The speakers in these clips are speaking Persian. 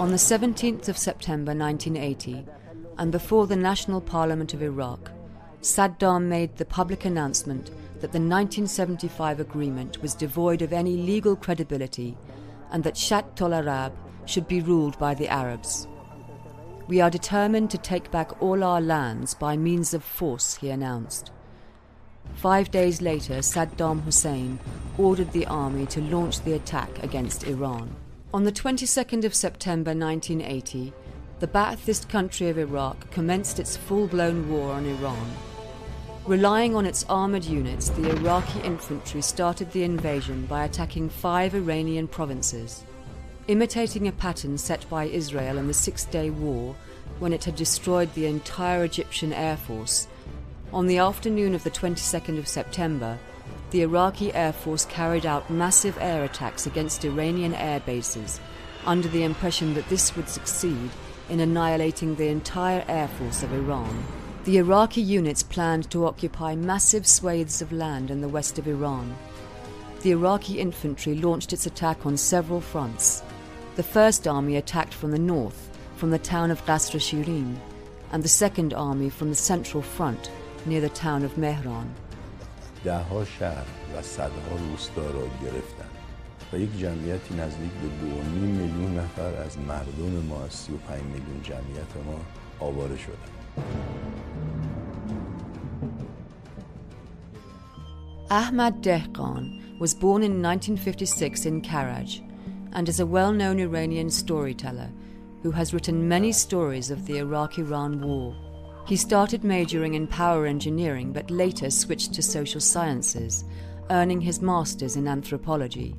On the 17th of September 1980, and before the National Parliament of Iraq, Saddam made the public announcement that the 1975 agreement was devoid of any legal credibility and that Shatt al-Arab should be ruled by the Arabs. "We are determined to take back all our lands by means of force," he announced. 5 days later, Saddam Hussein ordered the army to launch the attack against Iran. On the 22nd of September 1980, the Ba'athist country of Iraq commenced its full-blown war on Iran. Relying on its armoured units, the Iraqi infantry started the invasion by attacking 5 Iranian provinces, imitating a pattern set by Israel in the Six-Day War when it had destroyed the entire Egyptian Air Force. On the afternoon of the 22nd of September, the Iraqi Air Force carried out massive air attacks against Iranian air bases, under the impression that this would succeed in annihilating the entire air force of Iran. The Iraqi units planned to occupy massive swathes of land in the west of Iran. The Iraqi infantry launched its attack on several fronts. The First Army attacked from the north, from the town of Qasr Shirin, and the Second Army from the central front, near the town of Mehran. ده‌ها شهر و صدها روستا را گرفتند و یک جمعیتی نزدیک به 2.5 میلیون نفر از مردم ما، 35 میلیون جمعیت ما، آواره شدند. Ahmad Dehqan was born in 1956 in Karaj and is a well-known Iranian storyteller who has written many stories of the Iraq-Iran war. He started majoring in power engineering but later switched to social sciences, earning his master's in anthropology.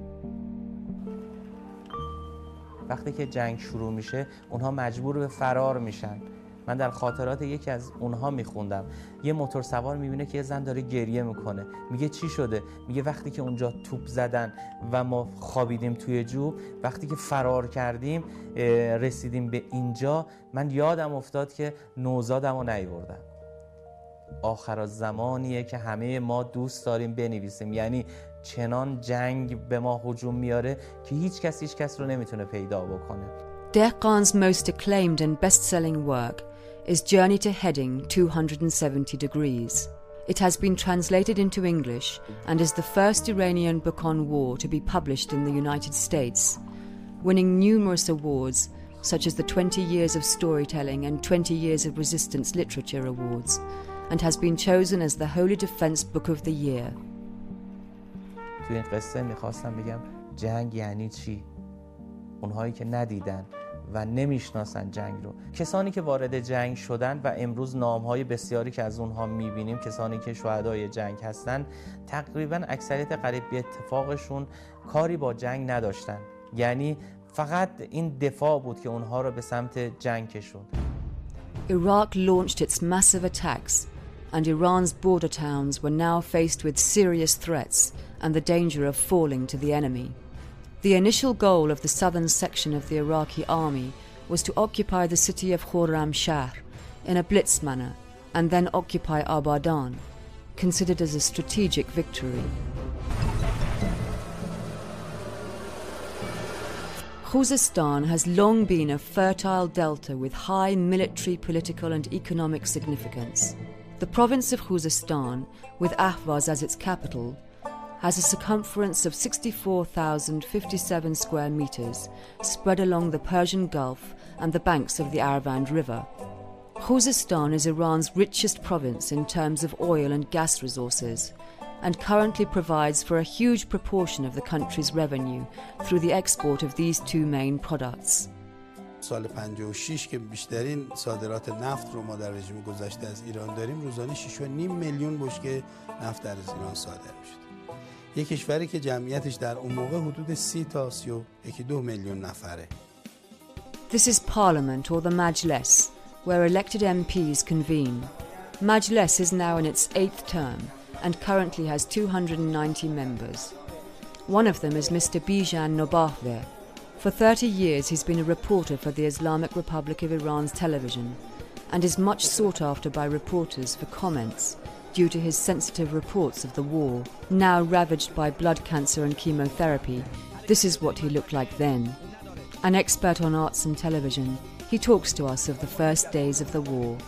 وقتی که جنگ شروع میشه اونها مجبور به فرار میشن. من در خاطرات یکی از اونها میخوندم یه موتور سوار میبینه که یه زن داره گریه میکنه، میگه چی شده؟ میگه وقتی که اونجا توپ زدن و ما خوابیدیم توی جوب، وقتی که فرار کردیم رسیدیم به اینجا، من یادم افتاد که نوزادم رو نیاوردم. آخر الزمانیه که همه ما دوست داریم بنویسیم، یعنی چنان جنگ به ما هجوم میاره که هیچ کس رو نمیتونه پیدا بکنه. Dehqan's most acclaimed and best-selling work is Journey to Heading 270 Degrees. It has been translated into English and is the first Iranian book on war to be published in the United States, winning numerous awards such as the 20 Years of Storytelling and 20 Years of Resistance Literature Awards, and has been chosen as the Holy Defense Book of the Year. تو این قصه میخواستم بگم جنگ یعنی چی؟ اونهایی که ندیدن و نمیشناسن جنگ رو، کسانی که وارد جنگ شدن و امروز نامهای بسیاری که از اونها میبینیم، کسانی که شهدای جنگ هستن، تقریبا اکثریت قریب به اتفاقشون کاری با جنگ نداشتن، یعنی فقط این دفاع بود که اونها رو به سمت جنگ کشوند. Iraq launched its massive attacks, and Iran's border towns were now faced with serious threats and the danger of falling to the enemy. The initial goal of the southern section of the Iraqi army was to occupy the city of Khorramshahr in a blitz manner and then occupy Abadan, considered as a strategic victory. Khuzestan has long been a fertile delta with high military, political and economic significance. The province of Khuzestan, with Ahvaz as its capital, has a circumference of 64,057 square meters spread along the Persian Gulf and the banks of the Arvand River. Khuzestan is Iran's richest province in terms of oil and gas resources and currently provides for a huge proportion of the country's revenue through the export of these two main products. سال 56 که بیشترین صادرات نفت رو ما در رژیم گذشته از ایران داریم، روزانه 6.5 میلیون بشکه نفت در از ایران صادر میشد. یک کشوری که جمعیتش در اون موقع حدود 30 تا 31 میلیون نفره. This is Parliament, or the Majlis, where elected MPs convene. Majlis is now in its 8th term and currently has 290 members. One of them is Mr. Bijan Nobahveh. For 30 years he's been a reporter for the Islamic Republic of Iran's television and is much sought after by reporters for comments due to his sensitive reports of the war. Now ravaged by blood cancer and chemotherapy, this is what he looked like then. An expert on arts and television, he talks to us of the first days of the war.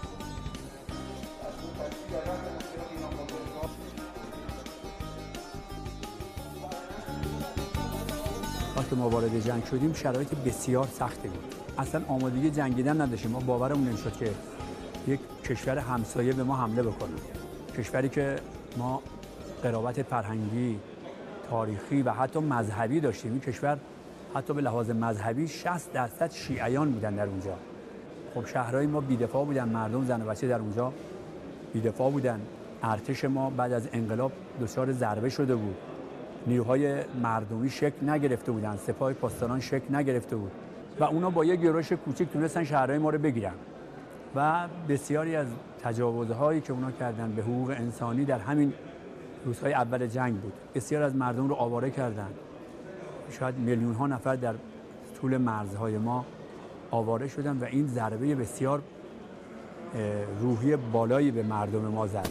وقتی ما وارد جنگ شدیم شرایط بسیار سختی بود. اصلا آمادگی جنگیدن نداشتیم. ما باورمون نمیشد که یک کشور همسایه به ما حمله بکنه. کشوری که ما قرابت فرهنگی، تاریخی و حتی مذهبی داشتیم. این کشور حتی به لحاظ مذهبی 60% شیعیان بودن در اونجا. خب شهرهای ما بی‌دفاع بودن، مردم زن و بچه در اونجا بی‌دفاع بودن. ارتش ما بعد از انقلاب دچار ضربه شده بود. نیروهای مردمی شکل نگرفته بودن، سپاه پاسداران شکل نگرفته بود و اونا با یک یورش کوچک تونستن شهرهای ما رو بگیرن و بسیاری از تجاوزهایی که اونا کردن به حقوق انسانی در همین روزهای اول جنگ بود. بسیار از مردم رو آواره کردن. شاید میلیون ها نفر در طول مرزهای ما آواره شدن و این ضربه بسیار روحی بالایی به مردم ما زد.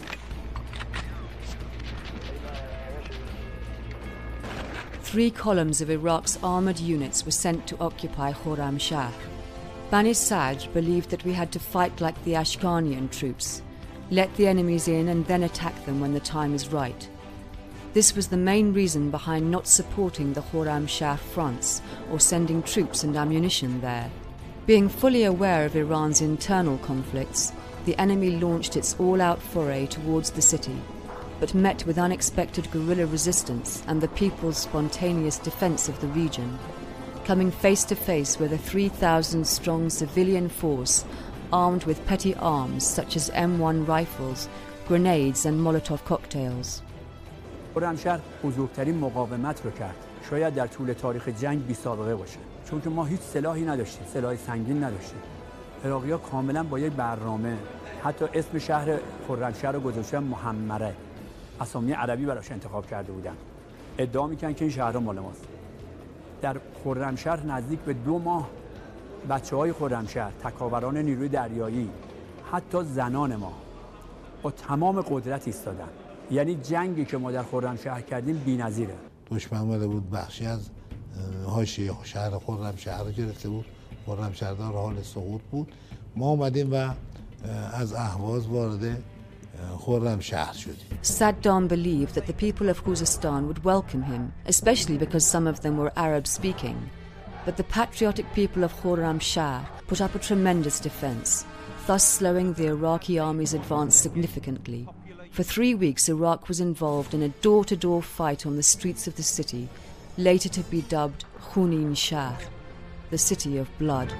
Three columns of Iraq's armoured units were sent to occupy Khorramshahr. Bani Sadr believed that we had to fight like the Ashkanian troops, let the enemies in and then attack them when the time is right. This was the main reason behind not supporting the Khorramshahr fronts or sending troops and ammunition there. Being fully aware of Iran's internal conflicts, the enemy launched its all-out foray towards the city, but met with unexpected guerrilla resistance and the people's spontaneous defense of the region, coming face to face with a 3,000-strong civilian force armed with petty arms such as M1 rifles, grenades and Molotov cocktails. خرمشهر بزرگترین مقاومت رو کرد. شاید در طول تاریخ جنگ بی سابقه باشه. چون که ما هیچ سلاحی نداشتیم، سلاح سنگین نداشتیم. عراقی‌ها کاملا با یک برنامه، حتی اسم شهر خرمشهر رو گذاشتن محمره. اسامی عربی براش انتخاب کرده بودن. ادعا میکنن که این شهرها مال ماست. در خرمشهر نزدیک به 2 ماه بچه‌های خرمشهر، تکاوران نیروی دریایی، حتی زنان ما با تمام قدرت ایستادن. یعنی جنگی که ما در خرمشهر کردیم بی‌نظیره. دشمن اومده بود بخشی از حاشیه شهر خرمشهر رو گرفته بود. خرمشهر در حال سقوط بود. ما اومدیم و از اهواز وارد خرمشهر شدیم. Saddam believed that the people of Khuzestan would welcome him, especially because some of them were Arab-speaking. But the patriotic people of Khorramshahr put up a tremendous defense, thus slowing the Iraqi army's advance significantly. For 3 weeks, Iraq was involved in a door-to-door fight on the streets of the city, later to be dubbed Khunin Shahr, the city of blood.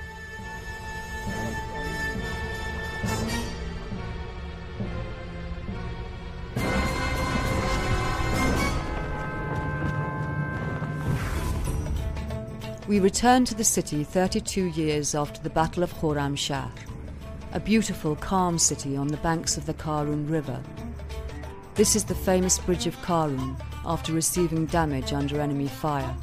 We return to the city 32 years after the Battle of Khorramshahr, a beautiful, calm city on the banks of the Karun River. This is the famous bridge of Karun after receiving damage under enemy fire.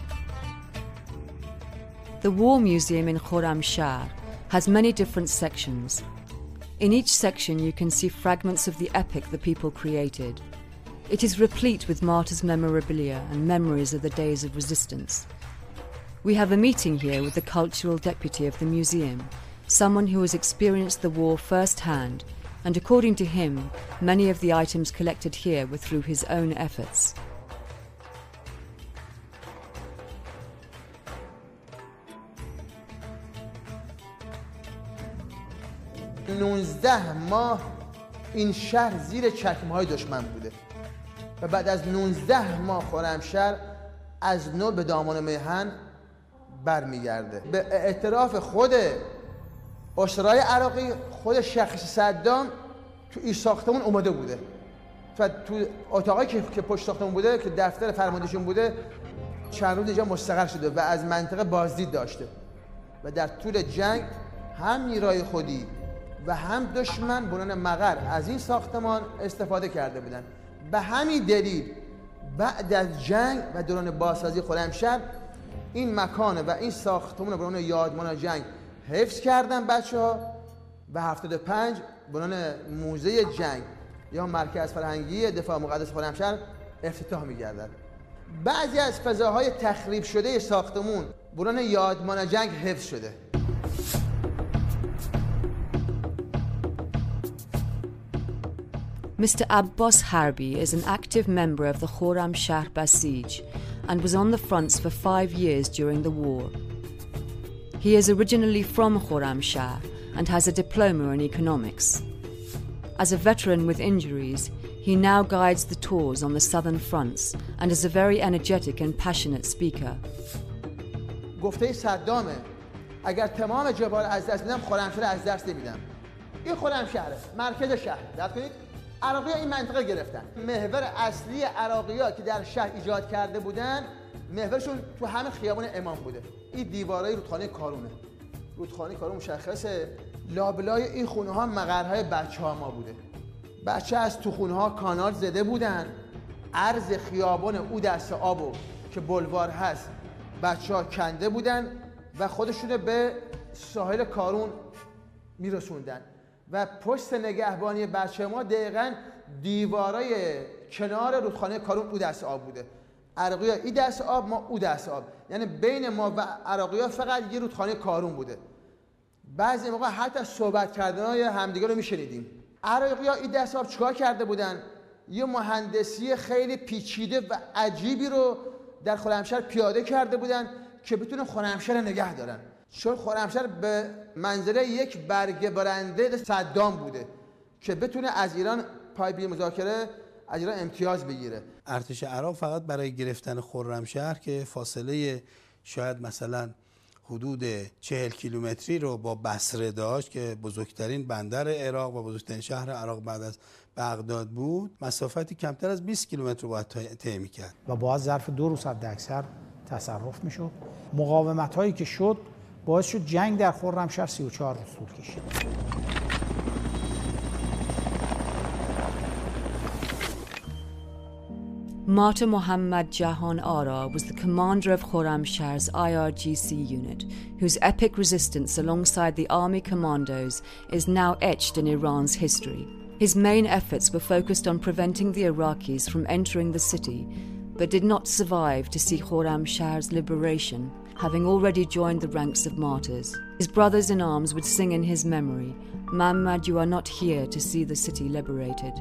The War Museum in Khorramshahr has many different sections. In each section you can see fragments of the epic the people created. It is replete with martyrs' memorabilia and memories of the days of resistance. We have a meeting here with the cultural deputy of the museum, someone who has experienced the war firsthand, and according to him, many of the items collected here were through his own efforts. ماه این شهر زیر چکمه‌های دشمن بوده و بعد از 19 ماه خرمشهر از نو به دامان میهن برمیگرده. به اعتراف خود اسرای عراقی، خود شخص صدام تو این ساختمون اومده بوده و تو اتاقی که پشت ساختمون بوده که دفتر فرماندهشون بوده چند روز اینجا مستقر شده و از منطقه بازدید داشته و در طول جنگ هم نیروهای خودی و هم دشمن بنان مقر از این ساختمان استفاده کرده بودن. به همین دلیل بعد از جنگ و دوران بازسازی خرمشهر این مکان و این ساختمان به عنوان یادمان جنگ حفظ کردن بچه‌ها و 75 به عنوان موزه جنگ یا مرکز فرهنگی دفاع مقدس خرمشهر افتتاح می‌گردد. بعضی از فضاهای تخریب شده ساختمون بران یادمان جنگ حفظ شده. Mr. Abbas Harbi is an active member of the Khorramshahr Basij and was on the fronts for 5 years during the war. He is originally from Khorramshahr and has a diploma in economics. As a veteran with injuries, he now guides the tours on the southern fronts and is a very energetic and passionate speaker. گفته صدامه اگر تمام جبال از دست میدم خرمشهر از دست نمیدم. این خرمشهره، مرکز شهر. دقت کنید عراقی‌ها این منطقه گرفتن. محور اصلی عراقی‌ها که در شهر ایجاد کرده بودن، محورشون تو همه خیابان امام بوده. این دیوارای رودخانه کارونه. رودخانه کارون مشخصه. لابلای این خونه‌ها مقرهای بچه‌ها ما بوده. بچه از تو خونه‌ها کانال زده بودن. عرض خیابان او دست آبو که بلوار هست بچه‌ها کنده بودن و خودشون به ساحل کارون میرسوندن و پشت نگهبانی بچه ما دقیقاً دیوارای کنار رودخانه کارون او دست آب بوده. عراقی‌ها این دست آب، ما او دست آب، یعنی بین ما و عراقی‌ها فقط یه رودخانه کارون بوده. بعضی موقع حتی صحبت کردن‌های همدیگه رو میشنیدیم. عراقی‌ها این دست آب چیکار کرده بودن؟ یه مهندسی خیلی پیچیده و عجیبی رو در خرمشهر پیاده کرده بودن که بتونن خرمشهر نگه دارن، چون خرمشهر به منزله یک برگه برنده صدام بوده که بتونه از ایران پای بی مذاکره از ایران امتیاز بگیره. ارتش عراق فقط برای گرفتن خرمشهر که فاصله شاید مثلا حدود 40 کیلومتری رو با بصره داشت که بزرگترین بندر عراق و بزرگترین شهر عراق بعد از بغداد بود، مسافتی کمتر از 20 کیلومتر رو باید طی می‌کرد و باید ظرف 2 روز حداکثر تصرف میشد. مقاومت هایی که شد باعث شد جنگ در خرمشهر 34 روز طول کشید. Martyr Muhammad Jahan Ara was the commander of Khorramshahr's IRGC unit, whose epic resistance alongside the army commandos is now etched in Iran's history. His main efforts were focused on preventing the Iraqis from entering the city, but did not survive to see Khorramshahr's liberation, having already joined the ranks of martyrs. His brothers in arms would sing in his memory, "Muhammad, you are not here to see the city liberated."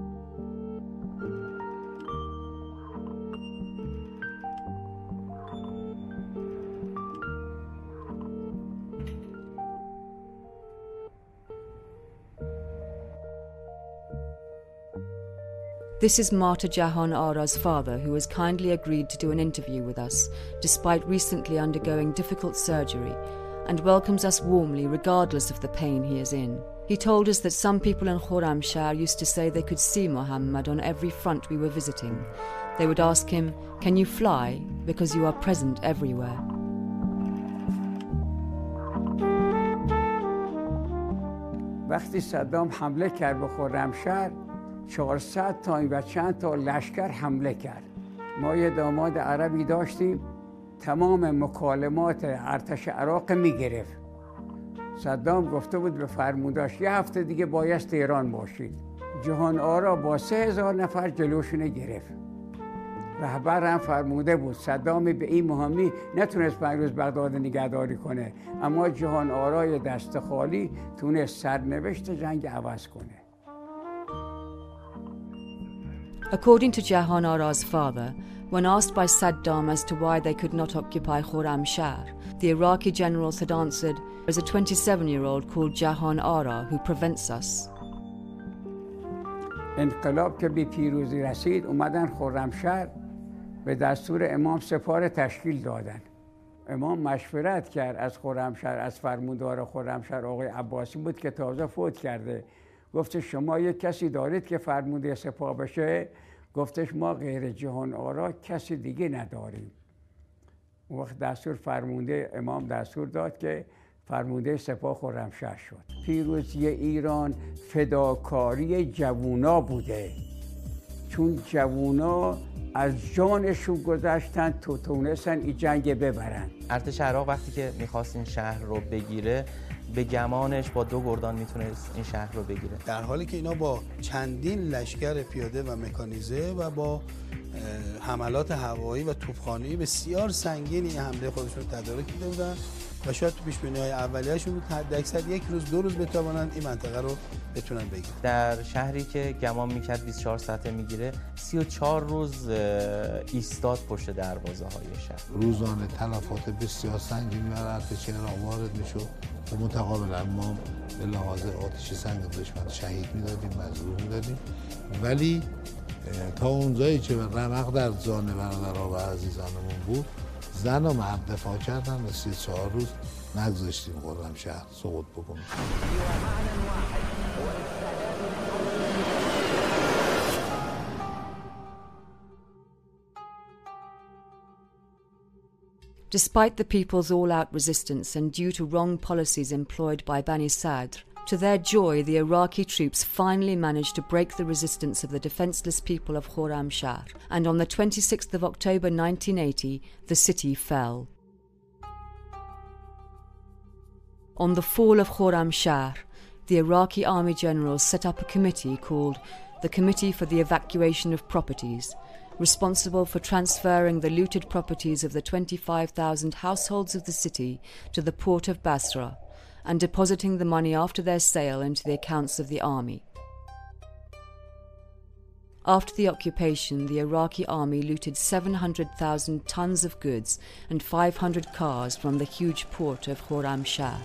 This is Martyr Jahan Ara's father, who has kindly agreed to do an interview with us, despite recently undergoing difficult surgery, and welcomes us warmly regardless of the pain he is in. He told us that some people in Khorramshahr used to say they could see Muhammad on every front we were visiting. They would ask him, "Can you fly? Because you are present everywhere." وقتی صدام حمله کرد به خرمشهر 400 تا و چند تا لشکر حمله کرد. ما یه داماد عربی داشتیم تمام مکالمات ارتش عراق میگرفت. صدام گفته بود به فرماندهاش 1 هفته دیگه بایست ایران باشید. جهان آرا با 3000 نفر جلوشونه گرفت. رهبر هم فرموده بود صدام به این مهمی نتونست 5 روز بغداد نگهداری کنه، اما جهان آرای دست خالی تونست سرنوشت جنگ عوض کنه. According to Jahan Ara's father, when asked by Saddam as to why they could not occupy Khorramshahr, the Iraqi generals had answered, "There's a 27-year-old called Jahan Ara who prevents us." انقلاب که به پیروزی رسید اومدن خرمشهر، به دستور امام سپاه تشکیل دادن. امام مشورت کرد از خرمشهر، از فرماندار خرمشهر آقای عباسی بود که تازه فوت کرده. گفت شما یک کسی دارید که فرمانده سپاه بشه؟ گفتش ما غیر جهان آرا کسی دیگه نداریم. اون وقت دستور فرمانده امام دستور داد که فرمانده سپاه خرمشهر شد. پیروزی ایران فداکاری جوونا بوده، چون جوونا از جانشون گذاشتن تونستن این جنگ ببرن. ارتش عراق وقتی که میخواست این شهر رو بگیره به گمانش با 2 گردان میتونست این شهر رو بگیره، در حالی که اینا با چندین لشکر پیاده و مکانیزه و با حملات هوایی و توپخانه‌ای بسیار سنگینی حمله خودشون تدارک کرده بودن و شاید تو پیش‌بینی‌های اولیه‌شون بود حد اکثر 1 روز 2 روز بتوانن این منطقه رو بتونن بگیرن. در شهری که گمان میکرد 24 ساعته میگیره 34 روز ایستاد پشت دروازه‌های شهر. روزانه تلفات بسیار سنگینی بر ارتش عراق وارد میشد و متقابلا ما به لحاظ آتش سنگ دشمن شهید میدادیم، مجروح میدادیم، ولی تا اونجایی که رمق در جان برادرها و عزیزانمون بود زن و مرد دفاع کردن و 34 روز نگذاشتیم خرمشهر سقوط بکنه. Despite the people's all-out resistance and due to wrong policies employed by Bani Sadr, to their joy, the Iraqi troops finally managed to break the resistance of the defenseless people of Khorramshahr, and on the 26th of October 1980, the city fell. On the fall of Khorramshahr, the Iraqi army generals set up a committee called the Committee for the Evacuation of Properties, responsible for transferring the looted properties of the 25,000 households of the city to the port of Basra and depositing the money after their sale into the accounts of the army. After the occupation, the Iraqi army looted 700,000 tons of goods and 500 cars from the huge port of Khorramshahr.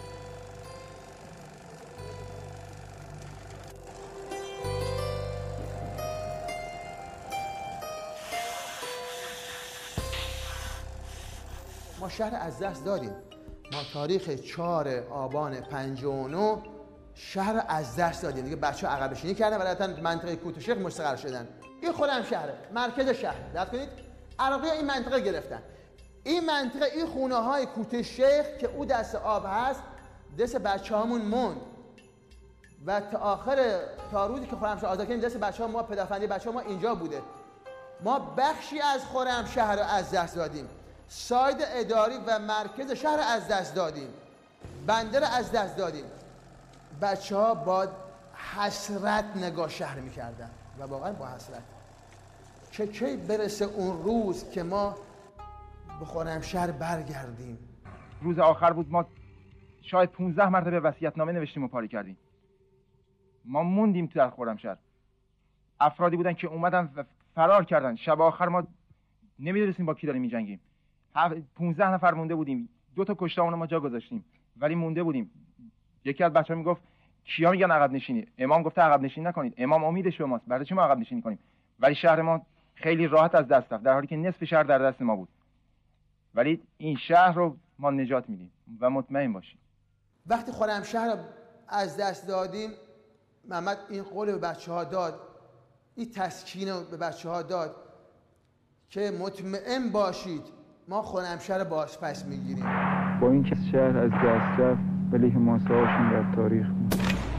ما شهر از دست دادیم. ما تاریخ 4 آبان 59 شهر از دست دادیم. دیگه بچه‌ها عقب نشینی کردن و رفتن منطقه کوتوشیخ مستقر شدن. این خرمشهره، مرکز شهر. دقت کنید عراقی‌ها این منطقه گرفتن. این منطقه، این خونه‌های کوتوشیخ که او دست آب هست، دست بچه‌هامون موند. و تا روزی که خرمشهر آزاد کردیم دست بچه‌ها ما، پدافندی بچه‌ها ما اینجا بوده. ما بخشی از خرمشهر رو از دست دادیم. ساید اداری و مرکز شهر از دست دادیم، بندر از دست دادیم. بچه‌ها با حسرت نگاه شهر می‌کردن و واقعا با حسرت که کی برسه اون روز که ما به خرمشهر برگردیم. روز آخر بود، ما شاید 15 مرتبه وصیت‌نامه نوشتیم و پاری کردیم. ما موندیم تو در خرمشهر. افرادی بودن که اومدن و فرار کردن. شب آخر ما نمی‌دونستیم با کی داریم می‌جنگیم. 15 نفر مونده بودیم. 2 تا کشته‌مون ما جا گذاشتیم ولی مونده بودیم. یکی از بچه‌ها میگفت کیا میگن عقب نشینی؟ امام گفته عقب نشینی نکنید. امام امیدش به ماست. برای چی ما عقب نشینی کنیم؟ ولی شهر ما خیلی راحت از دست رفت در حالی که نصف شهر در دست ما بود. ولی این شهر رو ما نجات میدیم و مطمئن باشید. وقتی خرمشهر رو از دست دادیم، محمد این قول به بچه‌ها داد، این تسکین رو به بچه‌ها داد که مطمئن باشید ما خرمشهر رو بازپس میگیریم. با اینکه شهر از دست رفت ولی حماسه‌هاشون در تاریخ بود.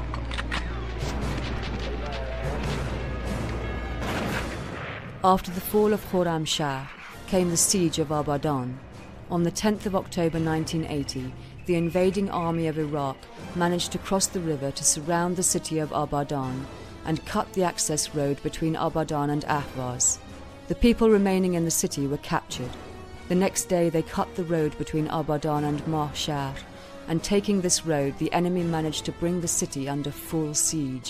After the fall of Khorramshahr came the siege of Abadan. On the 10th of October 1980, the invading army of Iraq managed to cross the river to surround the city of Abadan and cut the access road between Abadan and Ahvaz. The people remaining in the city were captured. The next day they cut the road between Abadan and Mahshar, and taking this road the enemy managed to bring the city under full siege.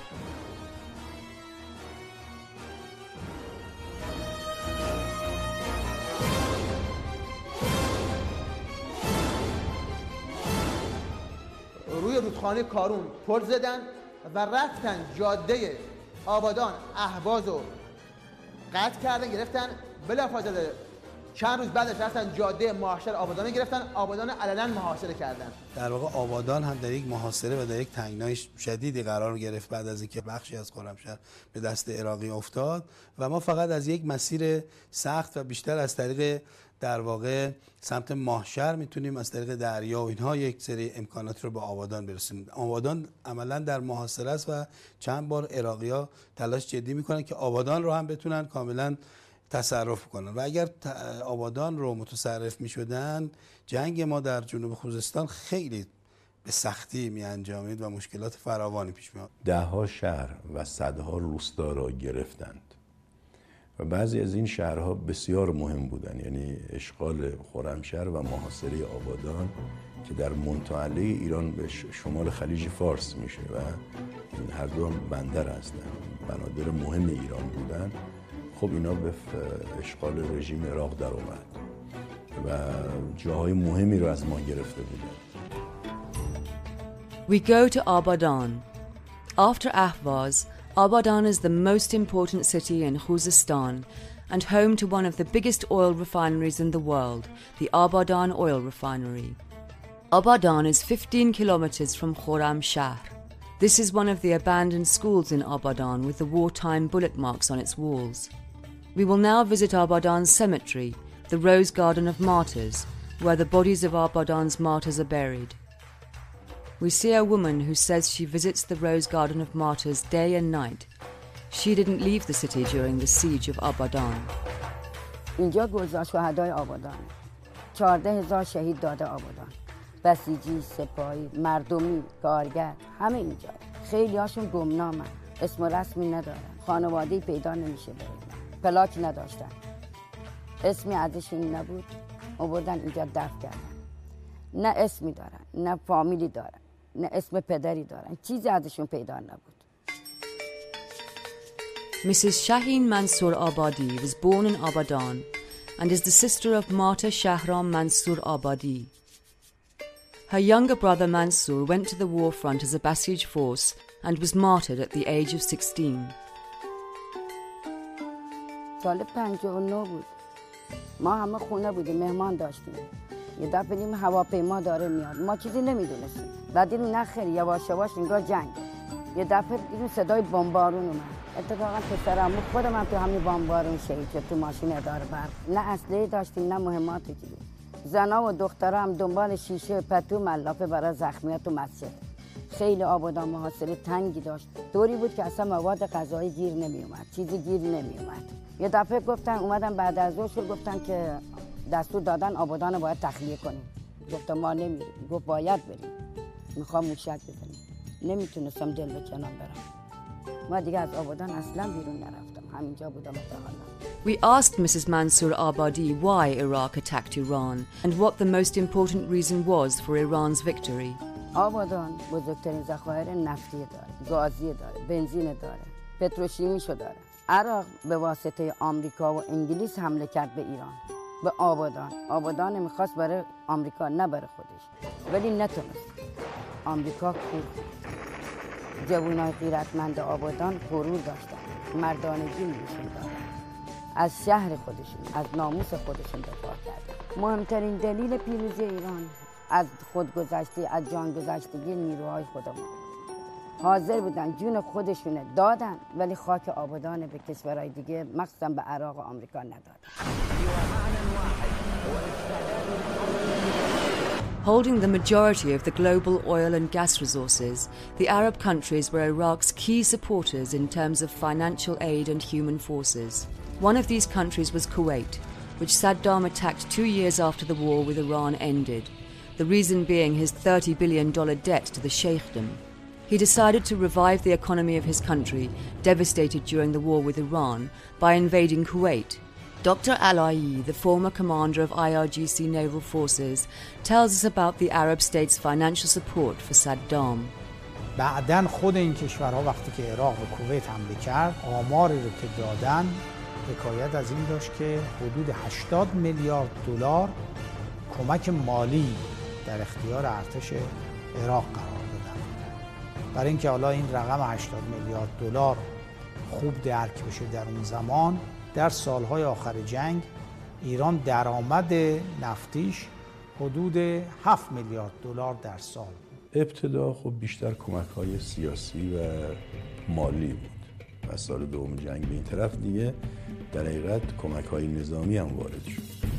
روی رودخانه کارون پل زدن و رفتن جاده آبادان اهواز رو قطع کردن، گرفتن. بلافاصله چند روز بعدش رفتن جاده محاصره آبادان گرفتن، آبادان علنا محاصره کردن. در واقع آبادان هم در یک محاصره و در یک تنگنای شدیدی قرار گرفت بعد از اینکه بخشی از خرمشهر به دست عراقی افتاد و ما فقط از یک مسیر سخت و بیشتر از طریق در واقع سمت ماهشهر میتونیم از طریق دریا و اینها یک سری امکانات رو به آبادان برسونیم. آبادان عملا در محاصره است و چند بار عراقی‌ها تلاش جدی میکنن که آبادان رو هم بتونن کاملا تصرف کنن و اگر آبادان رو متصرف میشدن جنگ ما در جنوب خوزستان خیلی به سختی می انجامید و مشکلات فراوانی پیش می آمد. دهها شهر و صدها روستا را گرفتند و بعضی از این شهرها بسیار مهم بودند، یعنی اشغال خرمشهر و محاصره آبادان که در منطقه ایران به شمال خلیج فارس میشه و این هر دو هم بندر هستند، بنادر مهم ایران بودن. خب اینا به اشغال رژیم عراق در اومد و جاهای مهمی رو از ما گرفته بودن. We go to Abadan. After Ahvaz, Abadan is the most important city in Khuzestan and home to one of the biggest oil refineries in the world, the Abadan Oil Refinery. Abadan is 15 kilometers from Khorramshahr. This is one of the abandoned schools in Abadan with the wartime bullet marks on its walls. We will now visit Abadan's cemetery, the Rose Garden of Martyrs, where the bodies of Abadan's martyrs are buried. We see a woman who says she visits the Rose Garden of Martyrs day and night. She didn't leave the city during the siege of Abadan. اینجا گذار شهدای آبادان 14,000 شهید داده آبادان، بسیجی، سپاهی، مردمی، کارگر، همه اینجا. خیلی هاشون گمنامن، اسم رسمی ندارن، خانواده‌ای پیدا نمیشه برای پلاک نداشتن، اسمی ازشون نبود، آوردن اینجا دفن کردن. نه اسمی دارن، نه فامیلی دارن، نه اسم پدری دارن، چیزی ازشون پیدا نبود. Mrs. Shaheen Mansour Abadi was born in Abadan and is the sister of martyr Shahram Mansour Abadi. Her younger brother Mansour went to the war front as a Basij force and was martyred at the age of 16. سال 59 بود. ما همه خونه بودیم، مهمان داشتیم. یه دفعه دیدیم هواپیما داره میاد. ما چیزی نمیدونستیم. بعد دیدیم نه خیر یواش یواش انگار جنگ. یه دفعه دیدیم صدای بمبارون اومد. اتفاقا پسرم خودم هم تو همین بمبارون شهید شد تو ماشین اداره برق. نه اسلحه داشتیم نه مهماتی چیزی. زنا و دخترها هم دنبال شیشه پتو ملافه برای زخمیات تو مسجد. خیلی آبادان محاصره تنگی داشت. طوری بود که اصلا مواد غذایی گیر نمی اومد. چیزی گیر نمی اومد. یه دفعه گفتن اومدن بعد از ظهر گفتن که دستور دادن آبادان رو باید تخلیه کنیم. گفتم ما نمیریم. گفت باید بریم. میخوام موشک بزنیم. نمیتونستم دل به کنار برم. ما دیگه از آبادان اصلا بیرون نرفتم. همینجا بودم تا حالا. We asked Mrs. Mansour Abadi why Iraq attacked Iran and what the most important reason was for Iran's victory. آبادان بزرگترین ذخایر نفتی داره، گازی داره، بنزین داره، پتروشیمیشو داره. عراق به واسطه آمریکا و انگلیس حمله کرد به ایران، به آبادان. آبادان میخواست برای آمریکا نه برای خودش، ولی نتونست. آمریکا کور. جوانای غیرتمند آبادان غرور داشتن، مردانگی نشون دادن، از شهر خودشون، از ناموس خودشون دفاع کردن. مهمترین دلیل پیروزی ایران از خودگذشته، از جانگذشتگی نیروهای خودمون. حاضر بودن جون خودشونه دادن، ولی خاک آبادان به کشورهای دیگه مخصوصا به عراق و آمریکا ندادن. Holding the majority of the global oil and gas resources, the Arab countries were Iraq's key supporters in terms of financial aid and human forces. One of these countries was Kuwait, which Saddam attacked 2 years after the war with Iran ended, the reason being his $30 billion debt to the Sheikhdom. He decided to revive the economy of his country, devastated during the war with Iran, by invading Kuwait. Dr. Alayi, the former commander of IRGC naval forces, tells us about the Arab states' financial support for Saddam. بعداً خود این کشورها وقتی که عراق و کویت حمله کرد، آماری رو که دادن حکایت از این داشت که حدود 80 میلیارد دلار کمک مالی در اختیار ارتش عراق قرار دادن. برای اینکه حالا این رقم 80 میلیارد دلار خوب درک بشه در اون زمان، در سالهای آخر جنگ ایران درآمد نفتیش حدود 7 میلیارد دلار در سال بود. ابتدا خب بیشتر کمک‌های سیاسی و مالی بود. از سال دوم جنگ به این طرف دیگه در حقیقت کمک‌های نظامی هم وارد شد.